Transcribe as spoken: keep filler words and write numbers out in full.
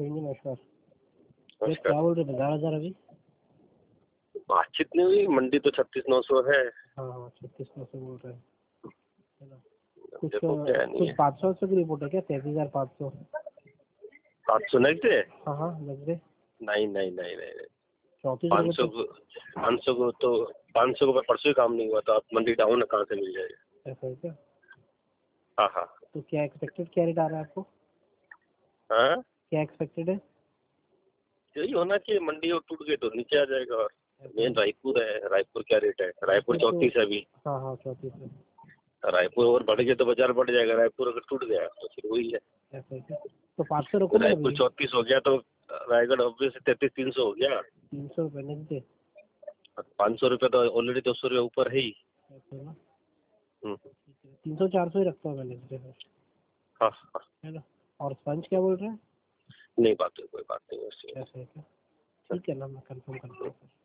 जी नमस्कार। ये नमस्कार। क्या बोल रहे बारह हजार अभी? बातचीत नहीं हुई, मंडी तो छत्तीस नौ सौ है। हाँ हाँ छत्तीस नौ सौ बोल रहे हैं, है ना? कुछ देखो क्या नहीं कुछ है। पाँच सौ की रिपोर्ट है क्या? तैतीस हजार पाँच सौ। सात सौ नेक्स्ट डे? हाँ हाँ लग रहे नहीं नहीं नहीं नहीं नहीं। चौंतीस पाँच रुपये सौ तो। को पाँच सौ को तो पाँच सौ को परसों ही काम नहीं हुआ, तो आप मंडी डाउन है, कहाँ से मिल जाएगा? ऐसा है क्या? हाँ हाँ तो क्या एक्सपेक्टेड क्या रेट आ रहा है आपको? हाँ, क्या एक्सपेक्टेड है? यही होना चाहिए। मंडी और टूट गए तो नीचे आ जाएगा। और ऐसा है मेन क्या? रायपुर है। रायपुर क्या रेट है? रायपुर रायपुर तो चौंतीस है अभी। हाँ हाँ चौंतीस है। रायपुर और बढ़ गया तो बाजार बढ़ जाएगा। रायपुर अगर टूट गया तो फिर वही है। ऐसा है क्या? तो पाँच सौ रखो ना रायपुर अभी। चौंतीस हो गया तो रायगढ़ ऑब्वियस तैतीस तीन सौ हो गया। तीन सौ रुपये नेक्स्ट डे। पाँच सौ रुपये तो ऑलरेडी दो सौ रुपये ऊपर है ही। ऐसा है ना? हम्म, तीन सौ चार सौ ही रखता हूँ मैं नेक्स्ट डे फिर, हाँ हाँ। है ना? और स्पंज क्या बोल रहे हैं? नहीं, बात है, कोई बात नहीं है उससे। ऐसा है क्या? ठीक है ना, मैं कंफर्म करता हूँ फिर।